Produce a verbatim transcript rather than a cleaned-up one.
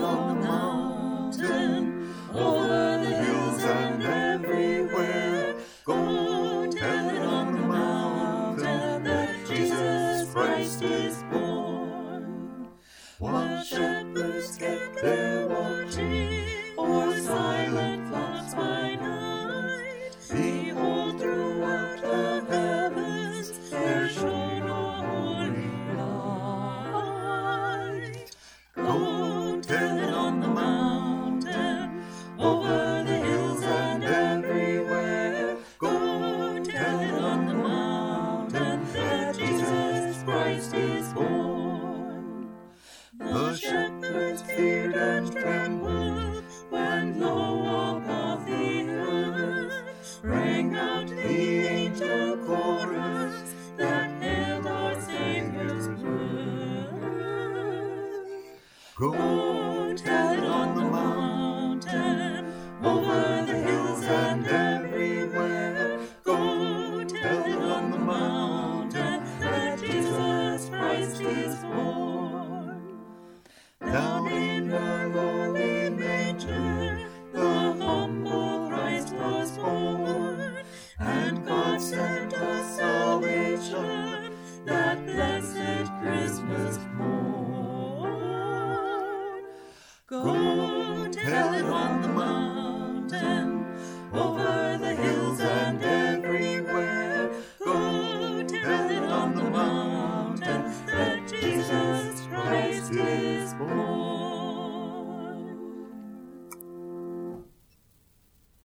on the mountain, over the hills and everywhere. Go tell it on the mountain that Jesus Christ is born. While shepherds kept their watching o'er silent flocks by night, behold, throughout the heavens there shone a holy light. Go tell it on the mountain, over the hills and everywhere. Go tell it on the mountain that Jesus Christ is born. The shepherds feared and trembled when low above the earth rang out the angel chorus that hailed our Savior's birth. Go